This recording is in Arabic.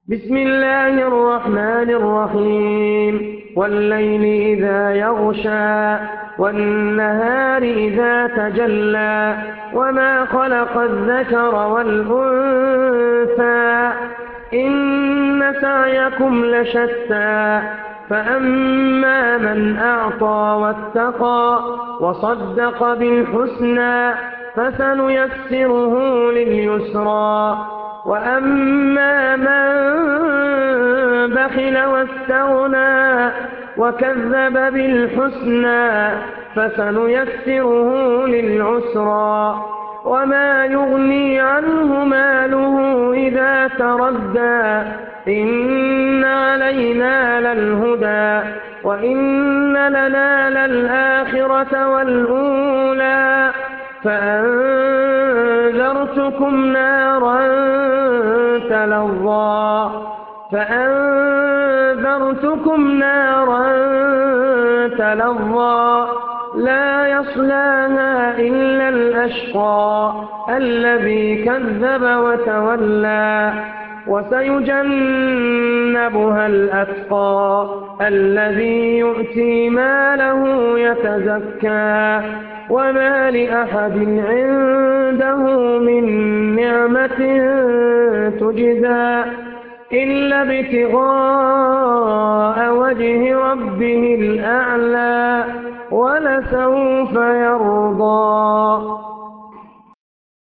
بسم الله الرحمن الرحيم والليل إذا يغشى والنهار إذا تجلى وما خلق الذكر والأنثى إن سعيكم لشتى فأما من أعطى واتقى وصدق بالحسنى فسنيسره لليسرى وأما من بخل واستغنى وكذب بالحسنى فسنيسره للعسرى وما يغني عنه ماله إذا تردى إن علينا للهدى وإن لنا للآخرة والأولى فأنذرتكم نارا تلظى لا يصلاها إلا الأشقى الذي كذب وتولى وسيجنبها الأتقى الذي يؤتي ماله يتزكى وما لأحد عنده من نعمة تجزى إلا ابتغاء وجه ربه الأعلى ولسوف يرضى.